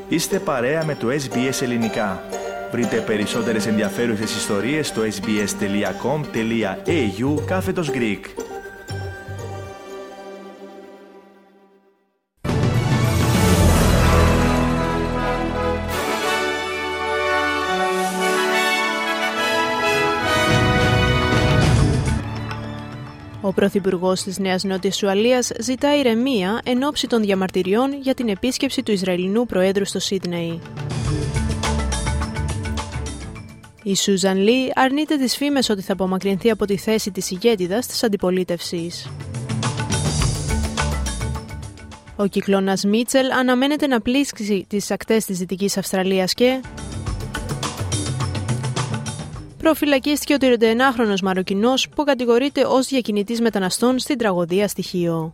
Είστε παρέα με το SBS Ελληνικά. Βρείτε περισσότερες ενδιαφέρουσες ιστορίες στο sbs.com.au/Greek. Ο Πρωθυπουργός της Νέας Νότιας Ουαλίας ζητά ηρεμία εν ώψη των διαμαρτυριών για την επίσκεψη του Ισραηλινού Προέδρου στο Σίδνεϊ. Η Σούζαν Λι αρνείται τις φήμες ότι θα απομακρυνθεί από τη θέση της ηγέτιδας της αντιπολίτευσης. Ο κυκλώνας Μίτσελ αναμένεται να πλήξει τις ακτές της Δυτικής Αυστραλίας και προφυλακίστηκε ο 31χρονος Μαροκινός που κατηγορείται ως διακινητής μεταναστών στην τραγωδία στη Χίο.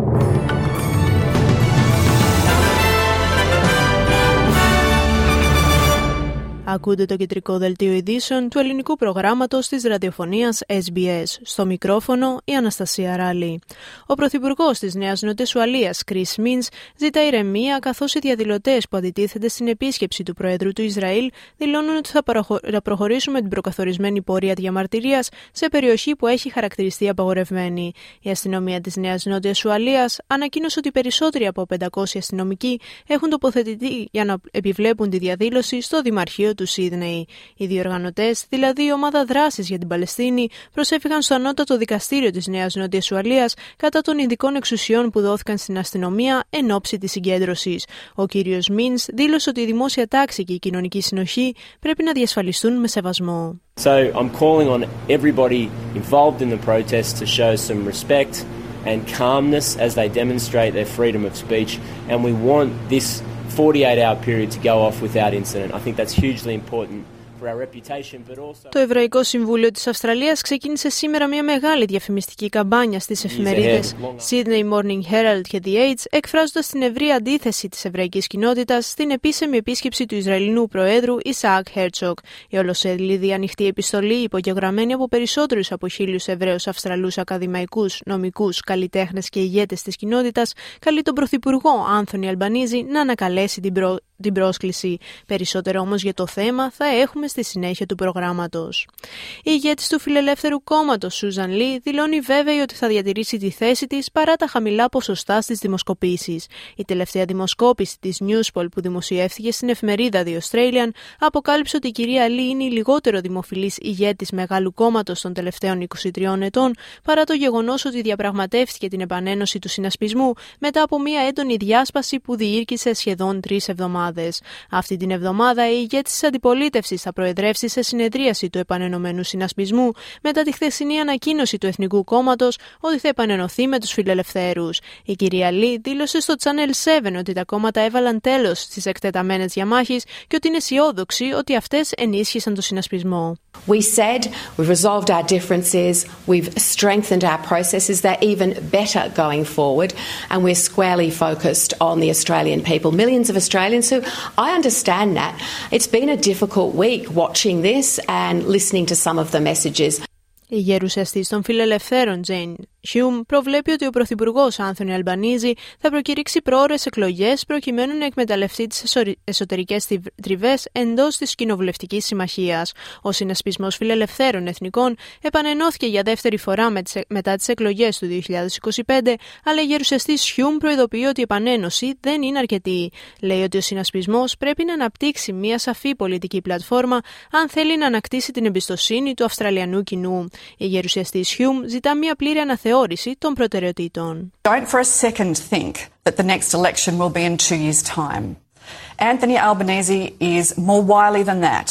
Ακούτε το κεντρικό δελτίο ειδήσεων του ελληνικού προγράμματος της ραδιοφωνίας SBS. Στο μικρόφωνο η Αναστασία Ράλη. Ο Πρωθυπουργός της Νέας Νότιας Ουαλίας, Chris Minns, ζητά ηρεμία, καθώς οι διαδηλωτές που αντιτίθενται στην επίσκεψη του Προέδρου του Ισραήλ δηλώνουν ότι θα προχωρήσουν με την προκαθορισμένη πορεία διαμαρτυρίας σε περιοχή που έχει χαρακτηριστεί απαγορευμένη. Η αστυνομία της Νέας Νότιας Ουαλίας ανακοίνωσε ότι περισσότεροι από 500 αστυνομικοί έχουν τοποθετηθεί για να επιβλέπουν τη διαδήλωση στο Δημαρχείο του Σίδνεϊ. Οι διοργανωτές, δηλαδή η Ομάδα Δράσης για την Παλαιστίνη, προσέφηγαν στο Ανώτατο Δικαστήριο της Νέας Νότιας Ουαλίας κατά των ειδικών εξουσιών που δόθηκαν στην αστυνομία εν ώψη της συγκέντρωσης. Ο κύριος Μίνς δήλωσε ότι η δημόσια τάξη και η κοινωνική συνοχή πρέπει να διασφαλιστούν με σεβασμό. So I'm calling on everybody involved in the protest to show some respect and calmness as they demonstrate their freedom of speech, and we want this 48-hour period to go off without incident. I think that's hugely important for our reputation, but also... Το Εβραϊκό Συμβούλιο της Αυστραλίας ξεκίνησε σήμερα μια μεγάλη διαφημιστική καμπάνια στις εφημερίδες Sydney Morning Herald και The Age, εκφράζοντας την ευρεία αντίθεση της εβραϊκής κοινότητας στην επίσημη επίσκεψη του Ισραηλινού Προέδρου Ισαάκ Χέρτσοκ. Η ολοσέλιδη ανοιχτή επιστολή, υπογεγραμμένη από περισσότερους από 1.000 Εβραίους Αυστραλούς ακαδημαϊκούς, νομικούς, καλλιτέχνες και ηγέτες της κοινότητας, καλεί τον Πρωθυπουργό Άνθονι Αλμπανίζη να ανακαλέσει την πρόσκληση. Περισσότερο όμως για το θέμα θα έχουμε στη συνέχεια του προγράμματος. Η ηγέτης του Φιλελεύθερου Κόμματος, Σούζαν Λι, δηλώνει βέβαιη ότι θα διατηρήσει τη θέση της παρά τα χαμηλά ποσοστά στις δημοσκοπήσεις. Η τελευταία δημοσκόπηση της Newspoll που δημοσιεύθηκε στην εφημερίδα The Australian αποκάλυψε ότι η κυρία Λι είναι η λιγότερο δημοφιλής ηγέτης μεγάλου κόμματος των τελευταίων 23 ετών, παρά το γεγονός ότι διαπραγματεύτηκε την επανένωση του συνασπισμού μετά από μια έντονη διάσπαση που διήρκησε σχεδόν 3 εβδομάδες. Αυτή την εβδομάδα η ηγέτης της αντιπολίτευσης θα προεδρεύσει σε συνεδρίαση του επανενωμένου συνασπισμού μετά τη χθεσινή ανακοίνωση του Εθνικού Κόμματος ότι θα επανενωθεί με τους φιλελευθέρους. Η κυρία Λι δήλωσε στο Channel 7 ότι τα κόμματα έβαλαν τέλος στις εκτεταμένες διαμάχες και ότι είναι αισιόδοξη ότι αυτές ενίσχυσαν το συνασπισμό. We said we've resolved our differences, we've strengthened our processes, they're even better going forward, and we're squarely focused on the Australian people. Millions of Australians who, I understand that. It's been a difficult week watching this and listening to some of the messages. Η γερουσιαστής των φιλελευθέρων Jane Hume προβλέπει ότι ο Πρωθυπουργός Άνθονι Αλμπανίζη θα προκηρύξει προώρες εκλογές προκειμένου να εκμεταλλευτεί τις εσωτερικές τριβές εντός της κοινοβουλευτικής συμμαχίας. Ο συνασπισμός φιλελευθέρων εθνικών επανενώθηκε για δεύτερη φορά μετά τις εκλογές του 2025, αλλά η γερουσιαστής Hume προειδοποιεί ότι η επανένωση δεν είναι αρκετή. Λέει ότι ο συνασπισμός πρέπει να αναπτύξει μια σαφή πολιτική πλατφόρμα αν θέλει να ανακτήσει την εμπιστοσύνη του Αυστραλιανού κοινού. Η γερουσιαστής Hume ζητά μια πλήρη αναθεώρηση των προτεραιοτήτων. Don't for a second think that the next election will be in 2 years' time. Anthony Albanese is more wily than that.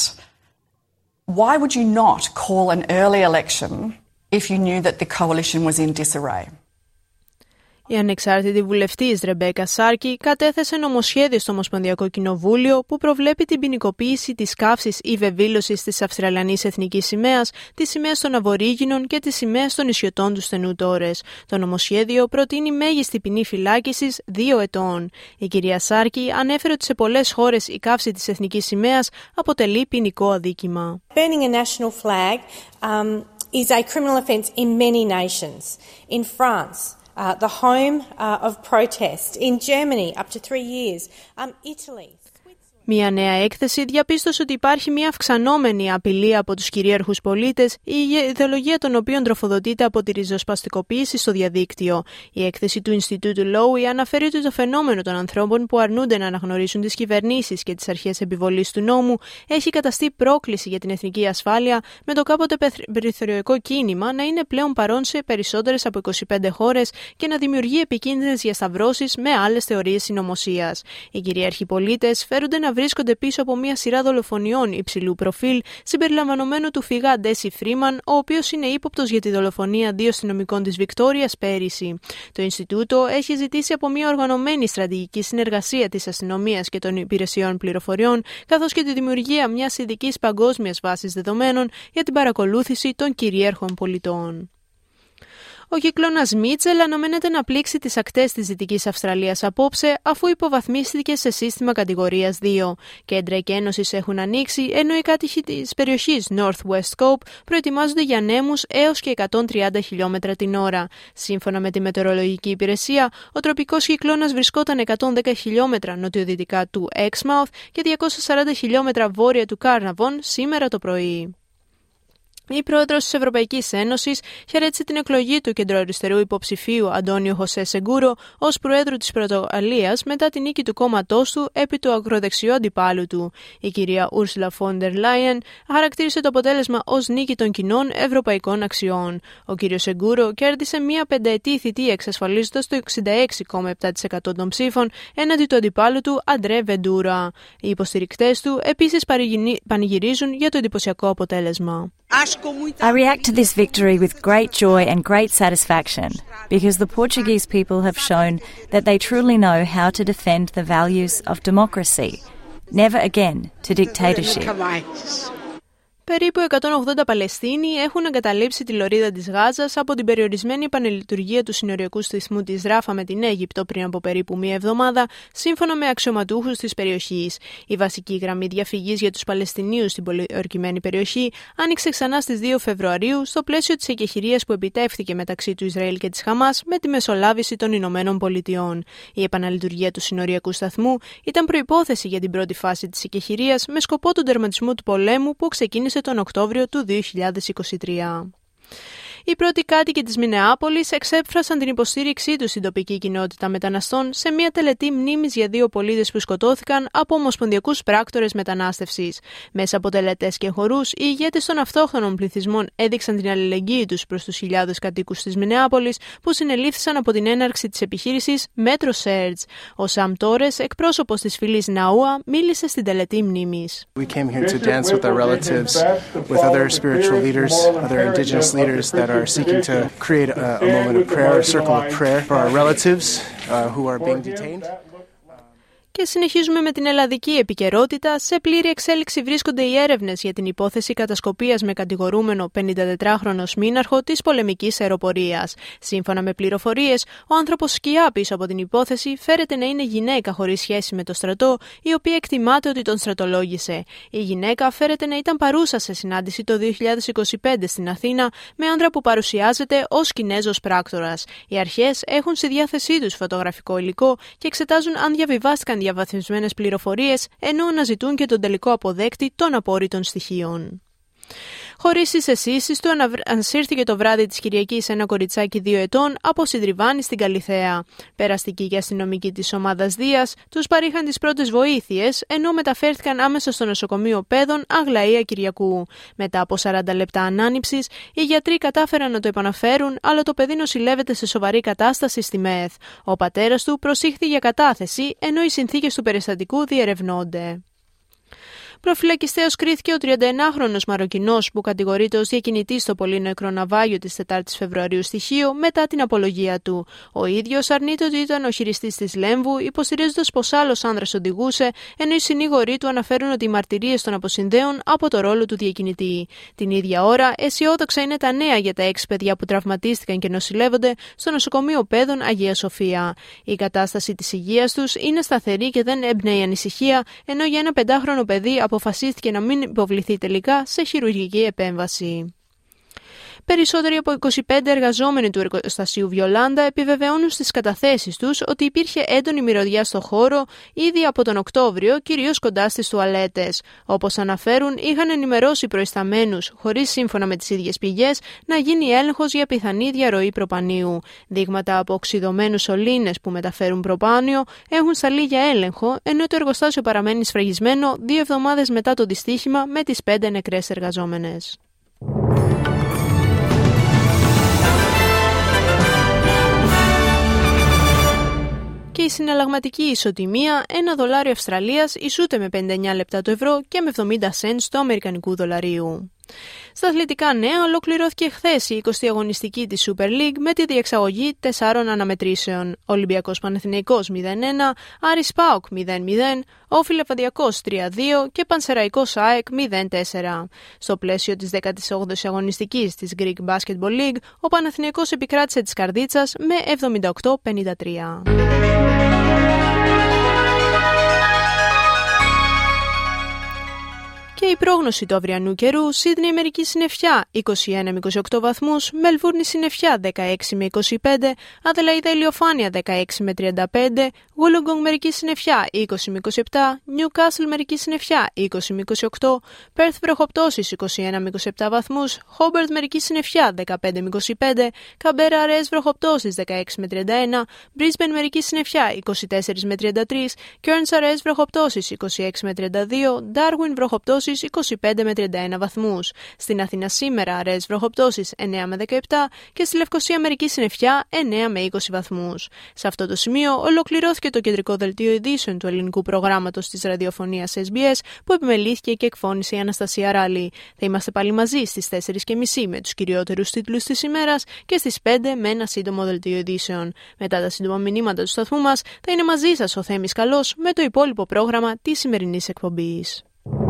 Why would you not call an early election if you knew that the coalition was in disarray? Η ανεξάρτητη βουλευτής Ρεμπέκα Σάρκι κατέθεσε νομοσχέδιο στο Ομοσπονδιακό Κοινοβούλιο που προβλέπει την ποινικοποίηση της καύσης ή βεβήλωσης της Αυστραλιανής εθνικής σημαίας, της σημαίας των Αβορίγινων και της σημαίας των νησιωτών του στενού Τόρες. Το νομοσχέδιο προτείνει μέγιστη ποινή φυλάκισης 2 ετών. Η κυρία Σάρκι ανέφερε ότι σε πολλές χώρες η καύση της εθνικής σημαίας αποτελεί ποινικό αδίκημα. Burning a national flag is a criminal offence in many nations. In France, the home of protest. In Germany, up to 3 years. Italy. Μια νέα έκθεση διαπίστωσε ότι υπάρχει μια αυξανόμενη απειλή από τους κυρίαρχους πολίτες, η ιδεολογία των οποίων τροφοδοτείται από τη ριζοσπαστικοποίηση στο διαδίκτυο. Η έκθεση του Ινστιτούτου Lowy αναφέρει ότι το φαινόμενο των ανθρώπων που αρνούνται να αναγνωρίσουν τις κυβερνήσεις και τις αρχές επιβολής του νόμου έχει καταστεί πρόκληση για την εθνική ασφάλεια, με το κάποτε περιθωριακό κίνημα να είναι πλέον παρόν σε περισσότερες από 25 χώρες και να δημιουργεί επικίνδυνες διασταυρώσεις με άλλες θεωρίες συνωμοσίας. Οι κυρίαρχοι πολίτες φέρονται να βρίσκονται πίσω από μια σειρά δολοφονιών υψηλού προφίλ, συμπεριλαμβανομένου του φυγά Ντέσι Φρίμαν, ο οποίος είναι ύποπτος για τη δολοφονία 2 αστυνομικών της Βικτόριας πέρυσι. Το Ινστιτούτο έχει ζητήσει από μια οργανωμένη στρατηγική συνεργασία της αστυνομίας και των υπηρεσιών πληροφοριών, καθώς και τη δημιουργία μιας ειδικής παγκόσμιας βάσης δεδομένων για την παρακολούθηση των κυρίαρχων πολιτών. Ο κυκλώνας Μίτσελ αναμένεται να πλήξει τις ακτές της Δυτικής Αυστραλίας απόψε, αφού υποβαθμίστηκε σε σύστημα κατηγορίας 2. Κέντρα εκένωσης έχουν ανοίξει, ενώ οι κάτοικοι της περιοχής North West Cope προετοιμάζονται για νέμους έως και 130 χιλιόμετρα την ώρα. Σύμφωνα με τη μετεωρολογική υπηρεσία, ο τροπικός κυκλώνας βρισκόταν 110 χιλιόμετρα νοτιοδυτικά του Exmouth και 240 χιλιόμετρα βόρεια του Carnarvon σήμερα το πρωί. Η πρόεδρος της Ευρωπαϊκής Ένωσης χαιρέτησε την εκλογή του κεντροαριστερού υποψηφίου Αντώνιο Χωσέ Σεγκούρο ως προέδρου της Πορτογαλίας μετά την νίκη του κόμματός του επί του ακροδεξιού αντιπάλου του. Η κυρία Ursula von der Leyen χαρακτήρισε το αποτέλεσμα ως νίκη των κοινών ευρωπαϊκών αξιών. Ο κύριος Σεγκούρο κέρδισε μια πενταετή θητεία εξασφαλίζοντας το 66,7% των ψήφων έναντι του αντιπάλου του Αντρέ Βεντούρα. Οι υποστηρικτές του επίσης πανηγυρίζουν για το εντυπωσιακό αποτέλεσμα. I react to this victory with great joy and great satisfaction because the Portuguese people have shown that they truly know how to defend the values of democracy. Never again to dictatorship. Περίπου 180 Παλαιστίνοι έχουν εγκαταλείψει τη λωρίδα της Γάζας από την περιορισμένη επανελειτουργία του συνοριακού σταθμού της Ράφα με την Αίγυπτο πριν από περίπου μία εβδομάδα, σύμφωνα με αξιωματούχους της περιοχής. Η βασική γραμμή διαφυγής για τους Παλαιστινίους στην πολιορκημένη περιοχή άνοιξε ξανά στις 2 Φεβρουαρίου στο πλαίσιο της εκεχηρίας που επιτεύχθηκε μεταξύ του Ισραήλ και της Χαμάς με τη μεσολάβηση των Ηνωμένων Πολιτειών. Η επαναλειτουργία του συνοριακού σταθμού ήταν προϋπόθεση για την πρώτη φάση της εκεχηρίας με σκοπό τον τερματισμό του πολέμου που ξεκίνησε τον Οκτώβριο του 2023. Οι πρώτοι κάτοικοι της Μινεάπολης εξέφρασαν την υποστήριξή τους στην τοπική κοινότητα μεταναστών σε μια τελετή μνήμης για 2 πολίτες που σκοτώθηκαν από ομοσπονδιακούς πράκτορες μετανάστευσης. Μέσα από τελετές και χορούς, οι ηγέτες των αυτόχθονων πληθυσμών έδειξαν την αλληλεγγύη τους προς τους χιλιάδες κατοίκους της Μινεάπολης που συνελήφθησαν από την έναρξη της επιχείρησης Metro Surge. Ο Σαμ Τόρες, εκπρόσωπος της φυλής Ναούα, μίλησε στην τελετή μνήμης. We came here to dance with our relatives, with other spiritual leaders, other indigenous leaders that are seeking to create a moment of prayer, a circle of prayer for our relatives who are being detained. Και συνεχίζουμε με την ελλαδική επικαιρότητα. Σε πλήρη εξέλιξη βρίσκονται οι έρευνες για την υπόθεση κατασκοπίας με κατηγορούμενο 54χρονο μήναρχο της πολεμικής αεροπορίας. Σύμφωνα με πληροφορίες, ο άνθρωπος σκιά πίσω από την υπόθεση φέρεται να είναι γυναίκα χωρίς σχέση με το στρατό, η οποία εκτιμάται ότι τον στρατολόγησε. Η γυναίκα φέρεται να ήταν παρούσα σε συνάντηση το 2025 στην Αθήνα με άντρα που παρουσιάζεται ως Κινέζος πράκτορας. Οι αρχές έχουν στη διάθεσή τους φωτογραφικό υλικό και εξετάζουν αν διαβιβάστηκαν διαβαθμισμένες πληροφορίες, ενώ αναζητούν και τον τελικό αποδέκτη των απόρριτων στοιχείων. Χωρίς τις αισθήσεις του, ανασύρθηκε το βράδυ της Κυριακής ένα κοριτσάκι 2 ετών από Συντριβάνη στην Καλιθέα. Περαστικοί και αστυνομικοί της ομάδας Δίας τους παρήχαν τις πρώτες βοήθειες, ενώ μεταφέρθηκαν άμεσα στο νοσοκομείο Πέδων Αγλαία Κυριακού. Μετά από 40 λεπτά ανάνυψης, οι γιατροί κατάφεραν να το επαναφέρουν, αλλά το παιδί νοσηλεύεται σε σοβαρή κατάσταση στη ΜΕΘ. Ο πατέρας του προσήχθη για κατάθεση, ενώ οι συνθήκες του περιστατικού διερευνώνται. Προφυλακιστέως κρίθηκε ο 31χρονος Μαροκινός που κατηγορείται ως διακινητής στο πολύ νεκρό ναυάγιο της 4ης Φεβρουαρίου στη Χίο μετά την απολογία του. Ο ίδιος αρνείται ότι ήταν ο χειριστής της Λέμβου, υποστηρίζοντας πως άλλος άνδρας οδηγούσε, ενώ οι συνήγοροι του αναφέρουν ότι οι μαρτυρίες τον αποσυνδέουν από το ρόλο του διακινητή. Την ίδια ώρα, αισιόδοξα είναι τα νέα για τα 6 παιδιά που τραυματίστηκαν και νοσηλεύονται στο νοσοκομείο Πέδων Αγία Σοφία. Η κατάσταση της υγείας τους είναι σταθερή και δεν εμπνέει ανησυχία, ενώ για ένα 5χρονο παιδί αποφασίστηκε να μην υποβληθεί τελικά σε χειρουργική επέμβαση. Περισσότεροι από 25 εργαζόμενοι του εργοστασίου Βιολάντα επιβεβαιώνουν στις καταθέσεις τους ότι υπήρχε έντονη μυρωδιά στο χώρο ήδη από τον Οκτώβριο, κυρίως κοντά στις τουαλέτες. Όπως αναφέρουν, είχαν ενημερώσει προϊσταμένους, χωρίς σύμφωνα με τις ίδιες πηγές, να γίνει έλεγχος για πιθανή διαρροή προπανίου. Δείγματα από οξυδωμένους σωλήνες που μεταφέρουν προπάνιο έχουν σταλεί για έλεγχο, ενώ το εργοστάσιο παραμένει σφραγισμένο 2 εβδομάδες μετά το δυστύχημα με τις 5 νεκρές εργαζόμενες. Και η συναλλαγματική ισοτιμία $1 Αυστραλίας ισούται με 59 λεπτά το ευρώ και με 70 σεντ του αμερικανικού δολαρίου. Στα αθλητικά νέα, ολοκληρώθηκε χθες η 20η αγωνιστική της Super League με τη διεξαγωγή 4 αναμετρήσεων. Ολυμπιακός Παναθηναϊκός 0-1, Άρης ΠΑΟΚ 0-0, Όφι Λεβαδιακός 3-2 και Πανσεραϊκός ΑΕΚ 0-4. Στο πλαίσιο της 18ης αγωνιστικής της Greek Basketball League, ο Παναθηναϊκός επικράτησε της Καρδίτσας με 78-53. Και η πρόγνωση του αυριανού καιρού: Σίδνεϊ μερική συννεφιά 21 με 28 βαθμούς, Μελβούρνη συννεφιά 16 με 25, Αδελαΐδα ηλιοφάνεια 16 με 35, Wollongong μερική συννεφιά 20 με 27, Newcastle μερική συννεφιά 20 με 28, Perth βροχοπτώσεις 21 με 27 βαθμούς, Hobart μερική συννεφιά 15 με 25, Καμπέρα αραιές βροχοπτώσεις 16 με 31, Brisbane μερική συννεφιά 24 με 33, Cairns αραιές βροχοπτώσεις 26 με 32, Darwin βροχοπτώσεις 25 με 31 βαθμούς. Στην Αθήνα σήμερα αραιές βροχοπτώσεις 9 με 17 και στη Λευκοσία μερική συννεφιά 9 με 20 βαθμούς. Σε αυτό το σημείο ολοκληρώθηκε το κεντρικό δελτίο ειδήσεων του ελληνικού προγράμματος της ραδιοφωνίας SBS που επιμελήθηκε και εκφώνησε η Αναστασία Ράλη. Θα είμαστε πάλι μαζί στις 4:30 με τους κυριότερους τίτλους της ημέρας και στις 5 με ένα σύντομο δελτίο ειδήσεων. Μετά τα σύντομα μηνύματα του σταθμού μας θα είναι μαζί σας ο Θέμης Καλός με το υπόλοιπο πρόγραμμα της σημερινής εκπομπής.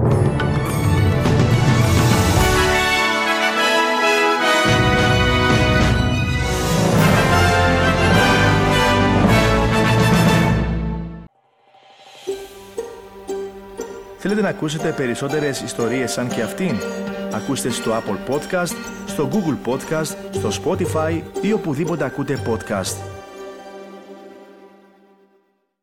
Θέλετε να ακούσετε περισσότερες ιστορίες σαν και αυτήν? Ακούστε στο Apple Podcast, στο Google Podcast, στο Spotify ή οπουδήποτε ακούτε podcast.